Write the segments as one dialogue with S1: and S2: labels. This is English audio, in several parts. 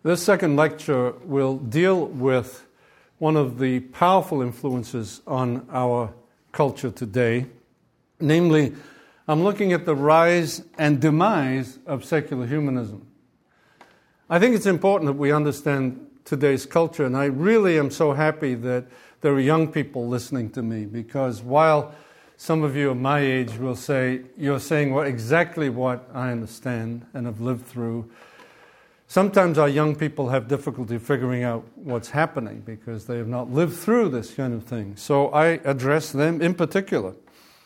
S1: This second lecture will deal with one of the powerful influences on our culture today. Namely, I'm looking at the rise and demise of secular humanism. I think it's important that we understand today's culture, and I really am so happy that there are young people listening to me, because while some of you of my age will say, you're saying exactly what I understand and have lived through, sometimes our young people have difficulty figuring out what's happening because they have not lived through this kind of thing. So I address them in particular.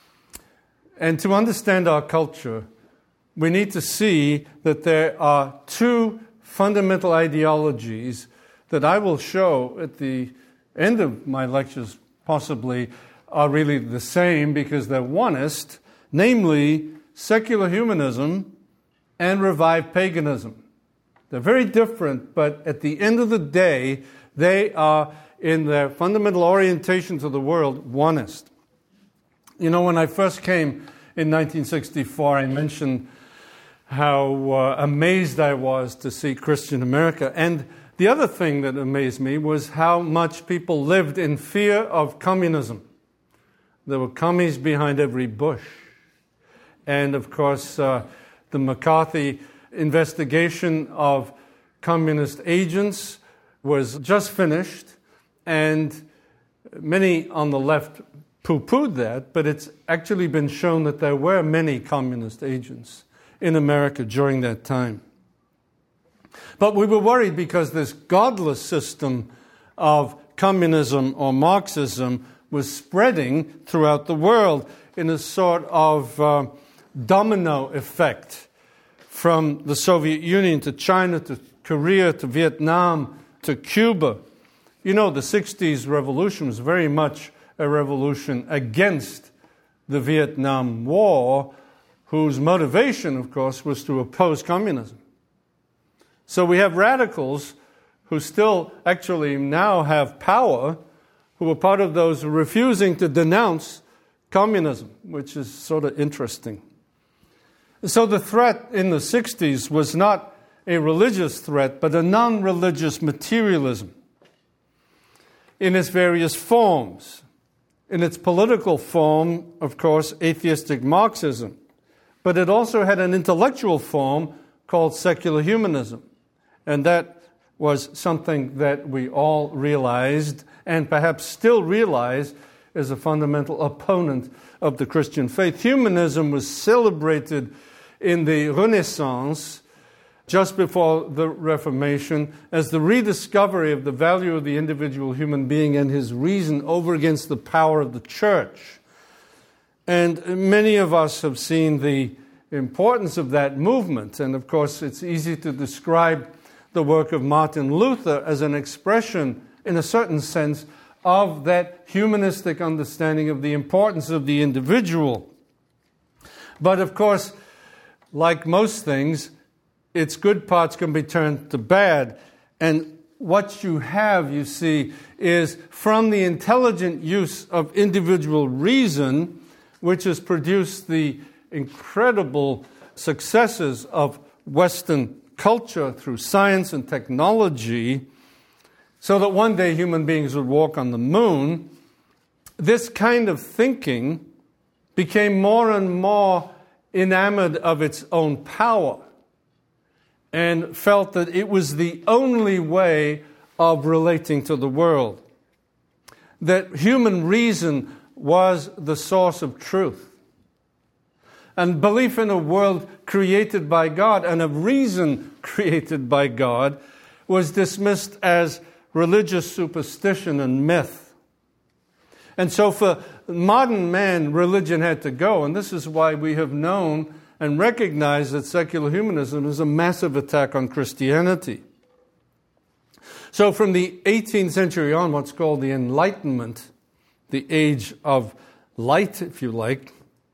S1: And to understand our culture, we need to see that there are two fundamental ideologies that I will show at the end of my lectures possibly are really the same because they're oneist, namely secular humanism and revived paganism. They're very different, but at the end of the day, they are, in their fundamental orientation to the world, oneist. You know, when I first came in 1964, I mentioned how amazed I was to see Christian America. And the other thing that amazed me was how much people lived in fear of communism. There were commies behind every bush. And of course, the McCarthy investigation of communist agents was just finished, and many on the left poo-pooed that, but it's actually been shown that there were many communist agents in America during that time. But we were worried because this godless system of communism or Marxism was spreading throughout the world in a sort of domino effect, from the Soviet Union to China to Korea to Vietnam to Cuba. You know, the 60s revolution was very much a revolution against the Vietnam War, whose motivation, of course, was to oppose communism. So we have radicals who still actually now have power, who are part of those refusing to denounce communism, which is sort of interesting. So the threat in the 60s was not a religious threat, but a non-religious materialism in its various forms. In its political form, of course, atheistic Marxism. But it also had an intellectual form called secular humanism. And that was something that we all realized, and perhaps still realize, as a fundamental opponent of the Christian faith. Humanism was celebrated in the Renaissance, just before the Reformation, as the rediscovery of the value of the individual human being and his reason over against the power of the church. And many of us have seen the importance of that movement. And of course, it's easy to describe the work of Martin Luther as an expression, in a certain sense, of that humanistic understanding of the importance of the individual. But of course, like most things, its good parts can be turned to bad. And what you have, you see, is from the intelligent use of individual reason, which has produced the incredible successes of Western culture through science and technology, so that one day human beings would walk on the moon. This kind of thinking became more and more enamored of its own power and felt that it was the only way of relating to the world, that human reason was the source of truth. And belief in a world created by God and a reason created by God was dismissed as religious superstition and myth. And so for modern man, religion had to go, and this is why we have known and recognized that secular humanism is a massive attack on Christianity. So from the 18th century on, what's called the Enlightenment, the age of light, if you like,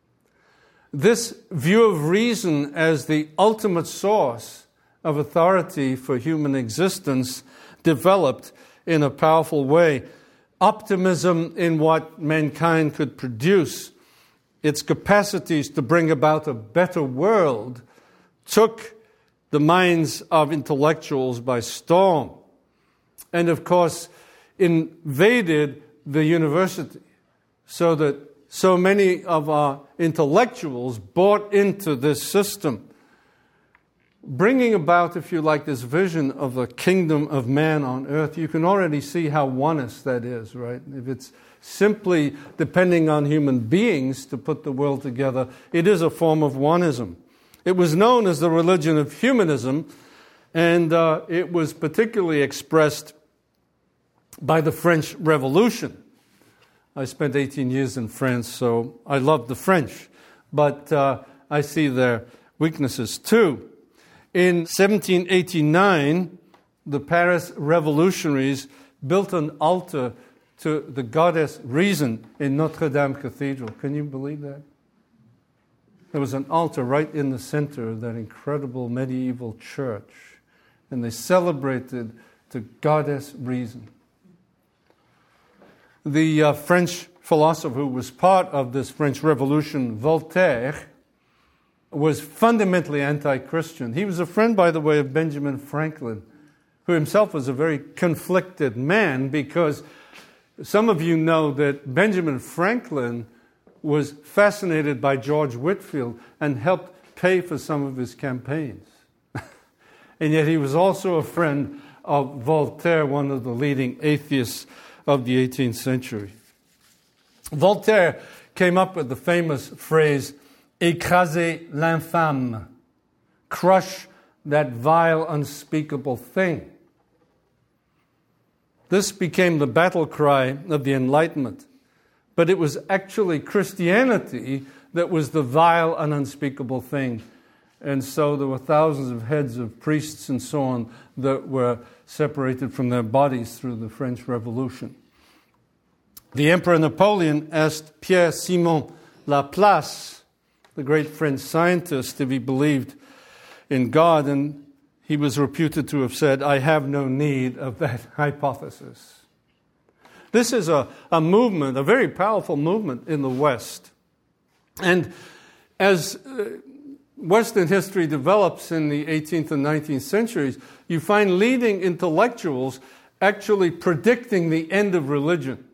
S1: this view of reason as the ultimate source of authority for human existence developed in a powerful way. Optimism in what mankind could produce, its capacities to bring about a better world, took the minds of intellectuals by storm. And of course, invaded the university so that so many of our intellectuals bought into this system, bringing about, if you like, this vision of the kingdom of man on earth. You can already see how onist that is, right? If it's simply depending on human beings to put the world together, it is a form of oneism. It was known as the religion of humanism, and it was particularly expressed by the French Revolution. I spent 18 years in France, so I love the French, but I see their weaknesses too. In 1789, the Paris revolutionaries built an altar to the goddess Reason in Notre Dame Cathedral. Can you believe that? There was an altar right in the center of that incredible medieval church, and they celebrated the goddess Reason. The French philosopher who was part of this French Revolution, Voltaire, was fundamentally anti-Christian. He was a friend, by the way, of Benjamin Franklin, who himself was a very conflicted man, because some of you know that Benjamin Franklin was fascinated by George Whitefield and helped pay for some of his campaigns. And yet he was also a friend of Voltaire, one of the leading atheists of the 18th century. Voltaire came up with the famous phrase, "Écraser l'infâme," crush that vile, unspeakable thing. This became the battle cry of the Enlightenment, but it was actually Christianity that was the vile and unspeakable thing. And so there were thousands of heads of priests and so on that were separated from their bodies through the French Revolution. The Emperor Napoleon asked Pierre-Simon Laplace, the great French scientist, if he believed in God, and he was reputed to have said, "I have no need of that hypothesis." This is a movement, a very powerful movement in the West. And as Western history develops in the 18th and 19th centuries, you find leading intellectuals actually predicting the end of religion.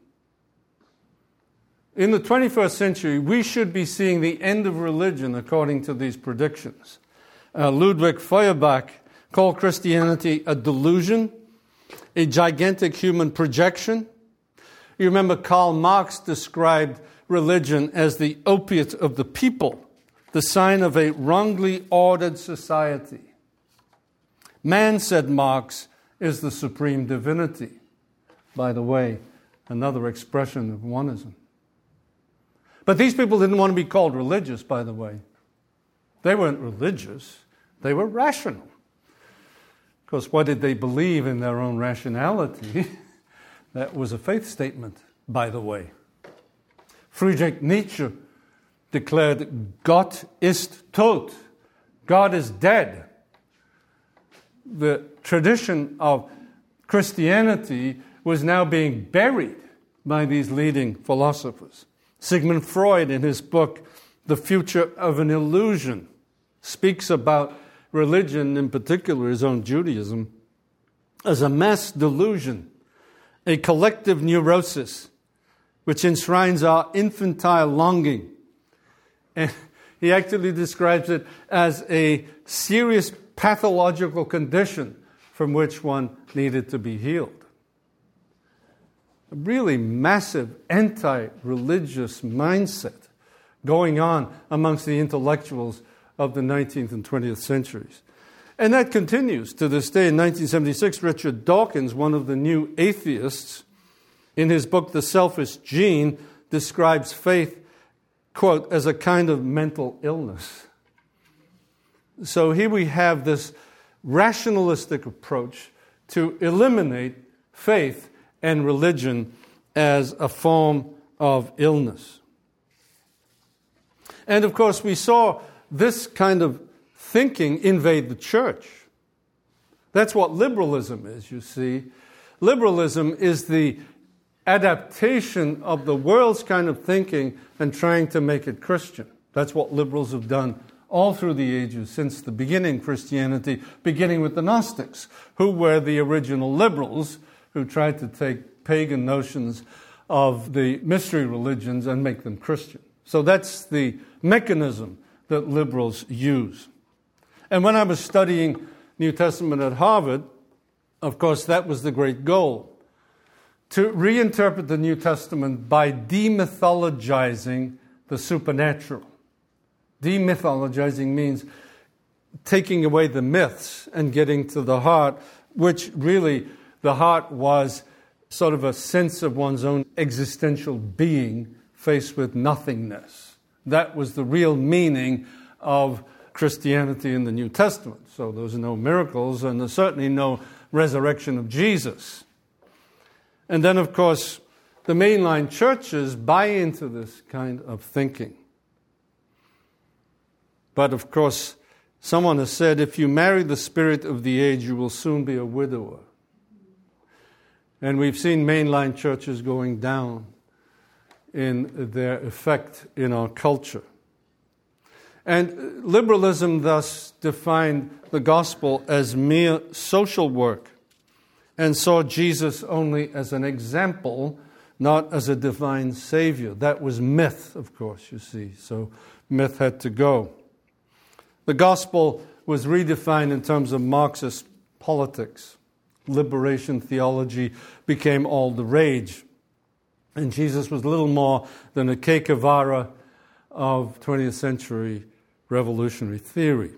S1: In the 21st century, we should be seeing the end of religion according to these predictions. Ludwig Feuerbach called Christianity a delusion, a gigantic human projection. You remember Karl Marx described religion as the opiate of the people, the sign of a wrongly ordered society. Man, said Marx, is the supreme divinity. By the way, another expression of oneism. But these people didn't want to be called religious, by the way. They weren't religious. They were rational. Because what did they believe in their own rationality? That was a faith statement, by the way. Friedrich Nietzsche declared, Gott ist tot. God is dead. The tradition of Christianity was now being buried by these leading philosophers. Sigmund Freud, in his book, The Future of an Illusion, speaks about religion, in particular his own Judaism, as a mass delusion, a collective neurosis which enshrines our infantile longing. And he actually describes it as a serious pathological condition from which one needed to be healed. A really massive anti-religious mindset going on amongst the intellectuals of the 19th and 20th centuries. And that continues to this day. In 1976, Richard Dawkins, one of the new atheists, in his book, The Selfish Gene, describes faith, quote, as a kind of mental illness. So here we have this rationalistic approach to eliminate faith and religion as a form of illness. And of course, we saw this kind of thinking invade the church. That's what liberalism is, you see. Liberalism is the adaptation of the world's kind of thinking and trying to make it Christian. That's what liberals have done all through the ages, since the beginning Christianity, beginning with the Gnostics, who were the original liberals who tried to take pagan notions of the mystery religions and make them Christian. So that's the mechanism that liberals use. And when I was studying New Testament at Harvard, of course, that was the great goal, to reinterpret the New Testament by demythologizing the supernatural. Demythologizing means taking away the myths and getting to the heart, which really the heart was sort of a sense of one's own existential being faced with nothingness. That was the real meaning of Christianity in the New Testament. So there's no miracles and there's certainly no resurrection of Jesus. And then, of course, the mainline churches buy into this kind of thinking. But, of course, someone has said, if you marry the spirit of the age, you will soon be a widower. And we've seen mainline churches going down in their effect in our culture. And liberalism thus defined the gospel as mere social work and saw Jesus only as an example, not as a divine savior. That was myth, of course, you see. So myth had to go. The gospel was redefined in terms of Marxist politics. Liberation theology became all the rage. And Jesus was little more than a Che Guevara of 20th century revolutionary theory.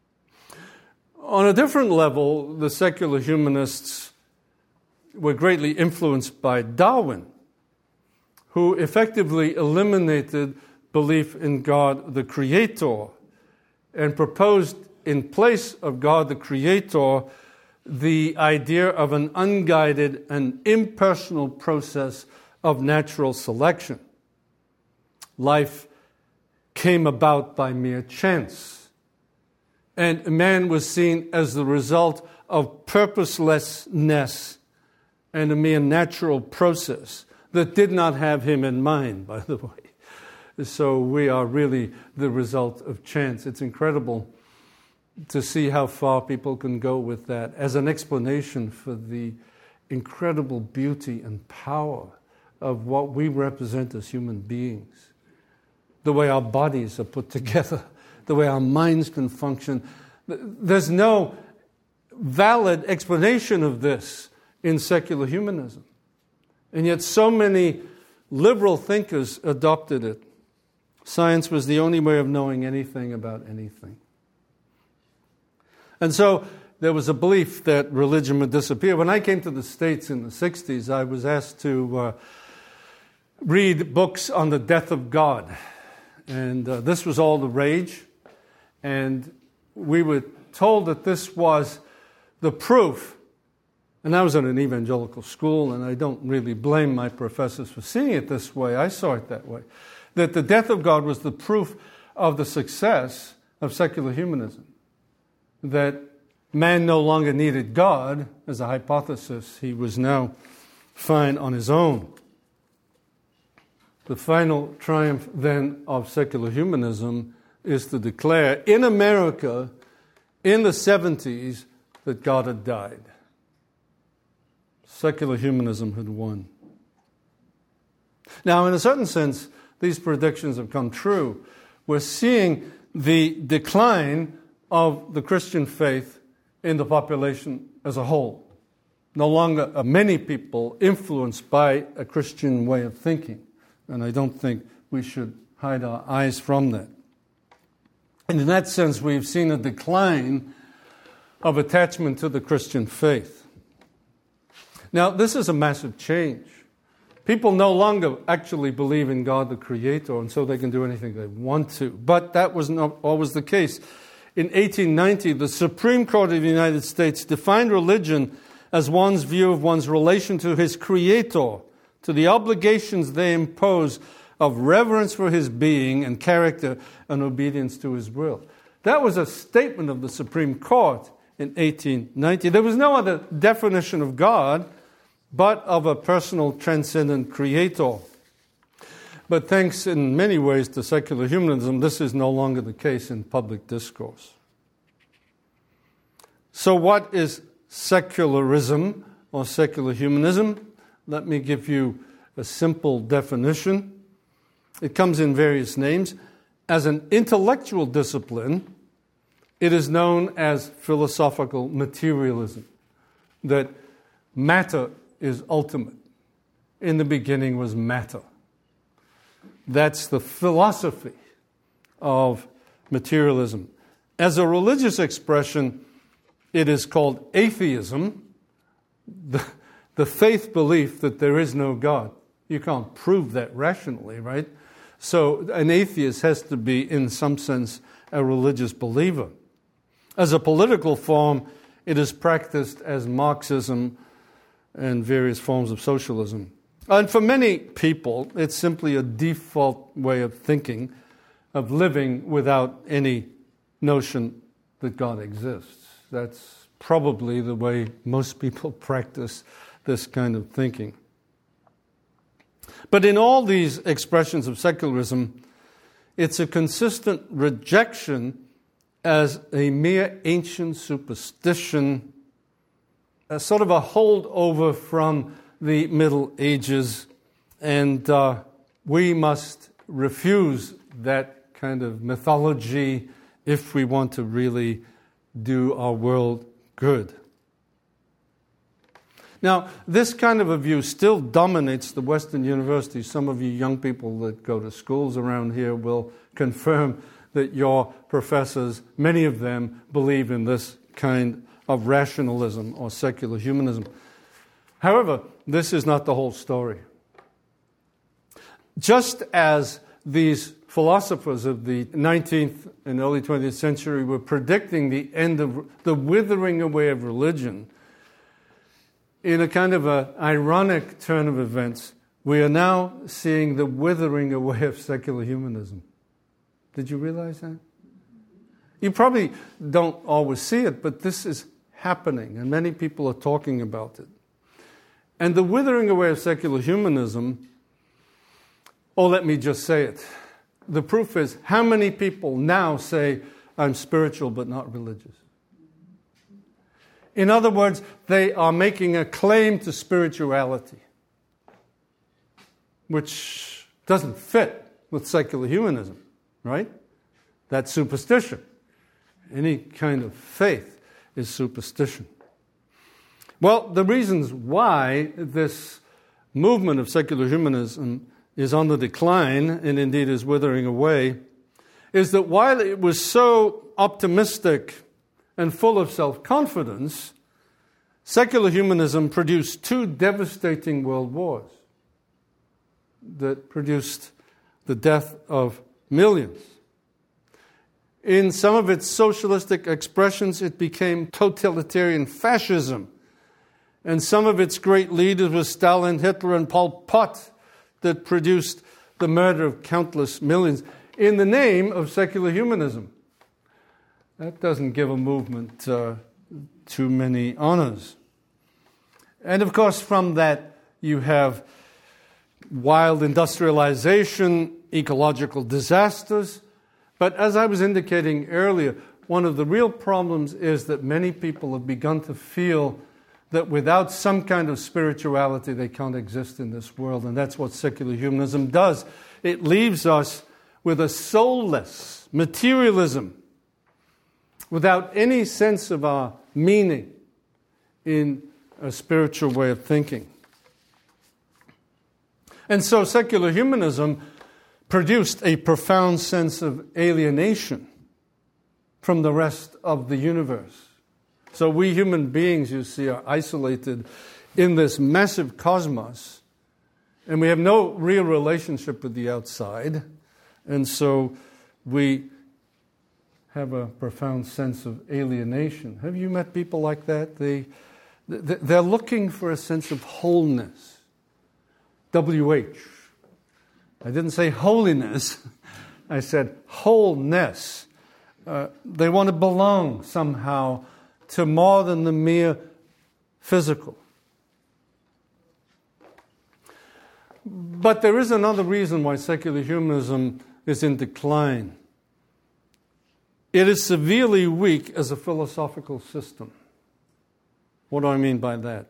S1: On a different level, the secular humanists were greatly influenced by Darwin, who effectively eliminated belief in God the Creator and proposed in place of God the Creator the idea of an unguided and impersonal process of natural selection. Life came about by mere chance, and man was seen as the result of purposelessness and a mere natural process that did not have him in mind, by the way. So we are really the result of chance. It's incredible to see how far people can go with that as an explanation for the incredible beauty and power of what we represent as human beings. The way our bodies are put together, the way our minds can function. There's no valid explanation of this in secular humanism. And yet so many liberal thinkers adopted it. Science was the only way of knowing anything about anything. And so there was a belief that religion would disappear. When I came to the States in the 60s, I was asked to read books on the death of God. And this was all the rage. And we were told that this was the proof. And I was in an evangelical school, and I don't really blame my professors for seeing it this way. I saw it that way. That the death of God was the proof of the success of secular humanism. That man no longer needed God as a hypothesis. He was now fine on his own. The final triumph then of secular humanism is to declare in America in the 70s that God had died. Secular humanism had won. Now, in a certain sense, these predictions have come true. We're seeing the decline of the Christian faith in the population as a whole. No longer are many people influenced by a Christian way of thinking. And I don't think we should hide our eyes from that. And in that sense, we've seen a decline of attachment to the Christian faith. Now, this is a massive change. People no longer actually believe in God the Creator, and so they can do anything they want to. But that was not always the case. In 1890, the Supreme Court of the United States defined religion as one's view of one's relation to his Creator, to the obligations they impose of reverence for his being and character and obedience to his will. That was a statement of the Supreme Court in 1890. There was no other definition of God but of a personal transcendent Creator. But thanks in many ways to secular humanism, this is no longer the case in public discourse. So what is secularism or secular humanism? Let me give you a simple definition. It comes in various names. As an intellectual discipline, it is known as philosophical materialism, that matter is ultimate. In the beginning was matter. That's the philosophy of materialism. As a religious expression, it is called atheism, the faith belief that there is no God. You can't prove that rationally, right? So an atheist has to be, in some sense, a religious believer. As a political form, it is practiced as Marxism and various forms of socialism. And for many people, it's simply a default way of thinking, of living without any notion that God exists. That's probably the way most people practice this kind of thinking. But in all these expressions of secularism, it's a consistent rejection as a mere ancient superstition, a sort of a holdover from the Middle Ages, and we must refuse that kind of mythology if we want to really do our world good. Now, this kind of a view still dominates the Western universities. Some of you young people that go to schools around here will confirm that your professors, many of them, believe in this kind of rationalism or secular humanism. However, this is not the whole story. Just as these philosophers of the 19th and early 20th century were predicting the end of the withering away of religion, in a kind of an ironic turn of events, we are now seeing the withering away of secular humanism. Did you realize that? You probably don't always see it, but this is happening, and many people are talking about it. And the withering away of secular humanism, let me just say it. The proof is, how many people now say, I'm spiritual but not religious? In other words, they are making a claim to spirituality, which doesn't fit with secular humanism, right? That's superstition. Any kind of faith is superstition. Well, the reasons why this movement of secular humanism is on the decline, and indeed is withering away, is that while it was so optimistic and full of self-confidence, secular humanism produced two devastating world wars that produced the death of millions. In some of its socialistic expressions, it became totalitarian fascism. And some of its great leaders were Stalin, Hitler, and Pol Pot, that produced the murder of countless millions in the name of secular humanism. That doesn't give a movement too many honors. And of course, from that, you have wild industrialization, ecological disasters. But as I was indicating earlier, one of the real problems is that many people have begun to feel that without some kind of spirituality, they can't exist in this world. And that's what secular humanism does. It leaves us with a soulless materialism, without any sense of our meaning in a spiritual way of thinking. And so secular humanism produced a profound sense of alienation from the rest of the universe. So we human beings, you see, are isolated in this massive cosmos, and we have no real relationship with the outside, and so we have a profound sense of alienation. Have you met people like that? They're looking for a sense of wholeness. WH. I didn't say holiness. I said wholeness. They want to belong somehow to more than the mere physical. But there is another reason why secular humanism is in decline. It is severely weak as a philosophical system. What do I mean by that?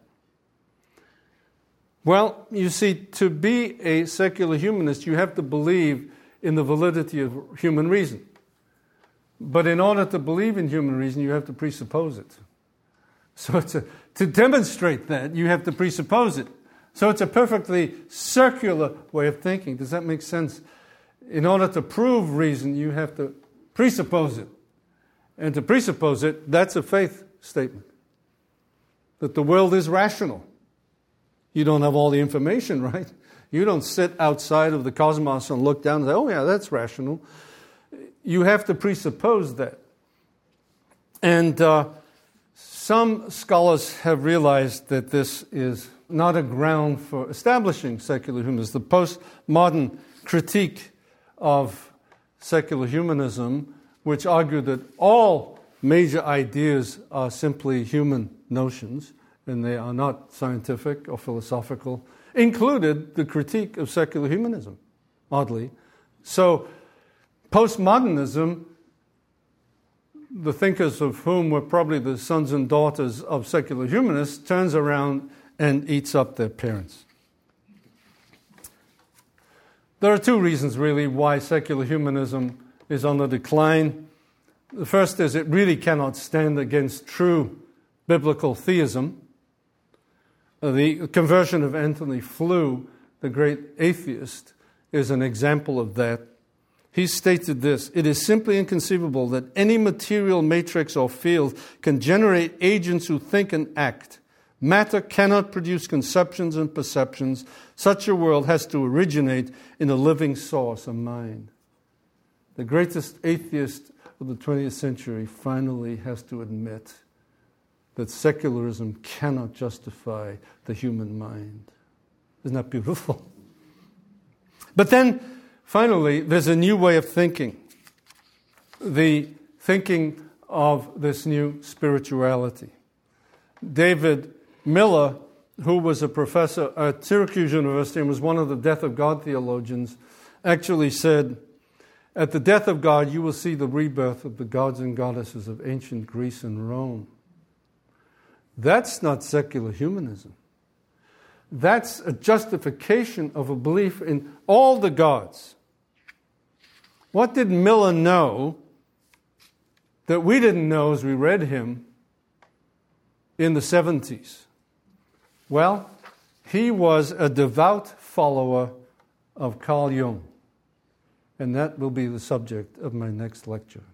S1: Well, you see, to be a secular humanist, you have to believe in the validity of human reason. But in order to believe in human reason, you have to presuppose it. So to demonstrate that, you have to presuppose it. So it's a perfectly circular way of thinking. Does that make sense? In order to prove reason, you have to presuppose it. And to presuppose it, that's a faith statement. That the world is rational. You don't have all the information, right? You don't sit outside of the cosmos and look down and say, oh yeah, that's rational. You have to presuppose that. And some scholars have realized that this is not a ground for establishing secular humanism. The postmodern critique of secular humanism, which argued that all major ideas are simply human notions, and they are not scientific or philosophical, included the critique of secular humanism, oddly. So, postmodernism, the thinkers of whom were probably the sons and daughters of secular humanists, turns around and eats up their parents. There are two reasons, really, why secular humanism is on the decline. The first is it really cannot stand against true biblical theism. The conversion of Anthony Flew, the great atheist, is an example of that. He stated this: "It is simply inconceivable that any material matrix or field can generate agents who think and act. Matter cannot produce conceptions and perceptions. Such a world has to originate in a living source, a mind." The greatest atheist of the 20th century finally has to admit that secularism cannot justify the human mind. Isn't that beautiful? But then, finally, there's a new way of thinking. The thinking of this new spirituality. David Miller, who was a professor at Syracuse University and was one of the death of God theologians, actually said, "At the death of God, you will see the rebirth of the gods and goddesses of ancient Greece and Rome." That's not secular humanism. That's a justification of a belief in all the gods. What did Miller know that we didn't know as we read him in the 70s? Well, he was a devout follower of Carl Jung. And that will be the subject of my next lecture.